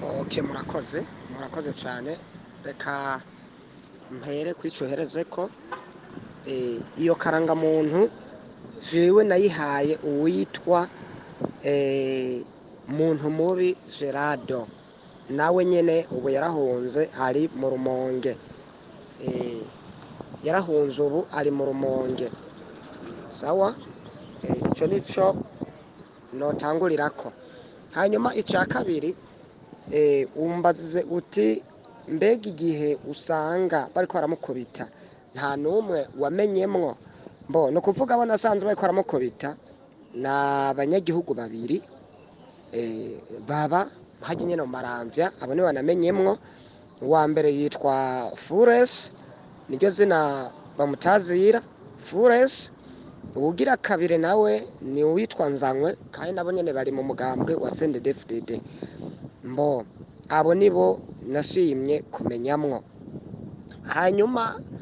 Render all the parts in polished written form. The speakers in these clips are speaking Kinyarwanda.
Okay, murakoze cyane. Reka mpere kwicohereze ko iyo karangamuntu jewe nayihaye uwitwa muntu mubi Gerardo, nawe nyene ubu yarahunze ari mu Rumonge. Yarahunze ubu ari mu Rumonge. Sawa, ico nico notangurirako. Hanyuma icya kabiri, umbazize uti mbega igihe usanga bariko baramukubita nta n'umwe wamenyemwo. Ni ukuvuga abo nasanze bariko baramukubita ni abanyagihugu babiri baba hajya nyene mu Maramvya, abo nibo banamenyemwo. Uwa mbere yitwa Fures, niryo zina bamutazira Fures. Uwugira kabiri nawe ni uwitwa Nzanywe, kandi nabo nyene bari mu mugambwe wa CNDD-FDD. Abo nibo nashimye kumenyamwo. Hanyuma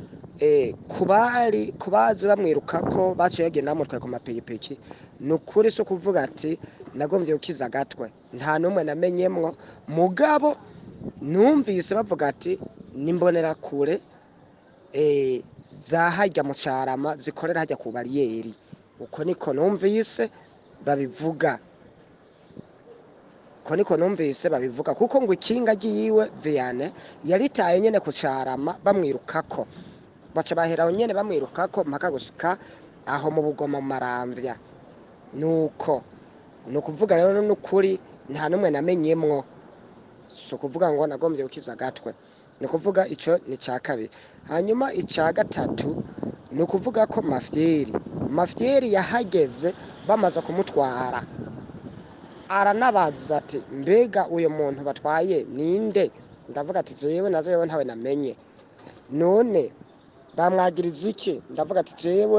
kubazi bamwirukako baciye bagenda bamutwaye ku mapikipiki, ni ukuri so kuvuga ati nagomvye gukiza agatwe, nta n'umwe namenyemwo. Mugabo numvise bavuga ati nimbonerakure zaharya mu Carama zikorera harya ku bariyeri. Uko niko numvise babivuga, kuko ngo ikinga ryiwe Vianney yaritaye nyene ku Carama bamwirukako, baca baheraho nyene bamwirukako mpaka gushika aho mu Bugoma mu Maramvya. Nuko ni ukuvuga rero n'ukuri nta n'umwe namenyemwo, si ukuvuga ngo nagombye gukiza agatwe. Ni ukuvuga ico ni ica kabiri. Hanyuma ica gatatu ni ukuvuga ko Mafyeri yahageze bamaze kumutwara, aranabaza ati mbega uyu muntu batwaye ninde? Ndavuga ati jewe ntawe namenye. None bamwagiriza iki? Ndavuga ati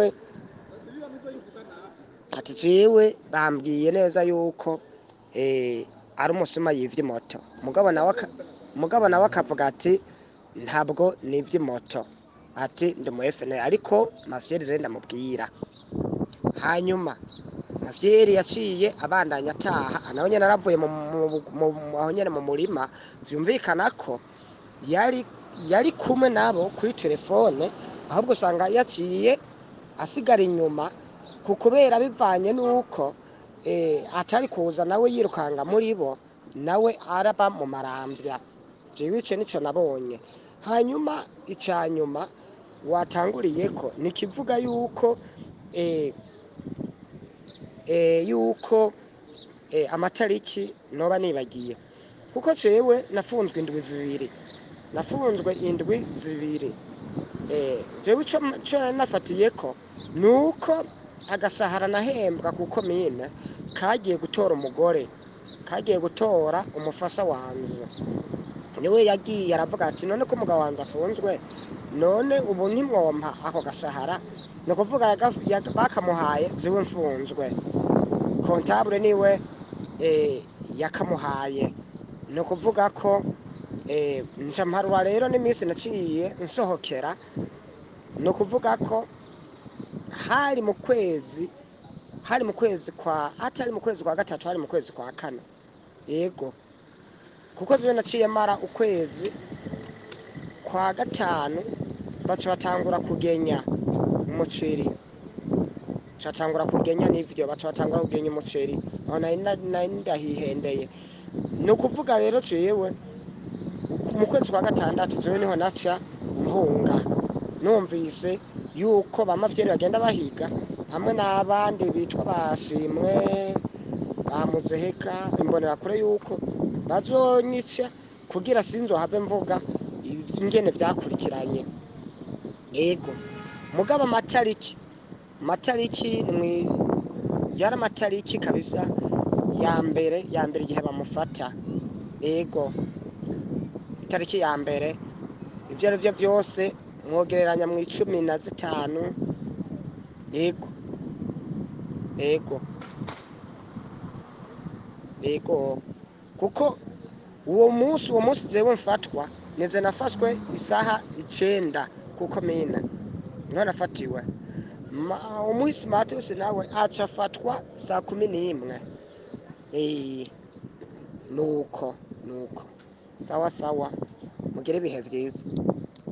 jewe bambwiye neza yuko ari umusuma yivye moto. Mugabo nawe akavuga ati ntabwo nivye moto, ati ndi mu FNL. Ariko Mafyeri zenda ndamubwira. Hanyuma Mafyeri yaciye abandanya ataha, nawe nyene aravuye aho nyene mu murima. Vyumvikana ko yari kumwe nabo kuri telefone, ahubwo usanga yaciye asigara inyuma kubera bivanye n'uko atari kuza nawe yirukanga muri bo, nawe araba mu Maramvya. Jewe ico nico nabonye. Hanyuma ica nyuma watanguriyeko ni kivuga yuko amatariki noba nibagiye, kuko jewe nafunzwe indwi zibiri. Jewe ico nafatiyeko nuko agasahara nahembwa ku komine kagiye gutora umufasha wanje. Niwe yagiye aravuga ati none ko umugabo wanje afunzwe, none ubu ntimwompa ako gashahara? Ni ukuvuga bakamuhaye jewe mfunzwe, kontabule niwe yakamuhaye. Ni ukuvuga ko nca mparura rero n'iminsi naciye nsohokera. Ni ukuvuga ko hari mu kwezi kwa gatatu, hari mu kwezi kwa kane. Yego, kuko zibe naciye mara ukwezi kwa gatanu baca batangura kugenya umuceri. N'ivyo baca batangura kugenya umuceri, aho nari ndahihendeye. Ni ukuvuga rero jewe mu kwezi kwa gatandatu jewe niho naca mpunga, numvise yuko ba Mafyeri bagenda bahiga hamwe n'abandi bitwa Bashimwe, Bamuzeheka, imbonerakure yuko bazonyica kugira sinzohave mvuga ingene vyakurikiranye. Yego, mugabo amatariki yari amatariki kabisa ya mbere igihe bamufata. Yego, itariki ya mbere, ivyo arivyo vyose mwogereranya mu 15. Yego, kuko uwo munsi jewe mfatwa nize nafashwe isaha 9 ku komine niho nafatiwe. Umuhisi Mateus nawe aca afatwa saa 11. Nuko nuko sawa sawa mugire ibihe vyiza.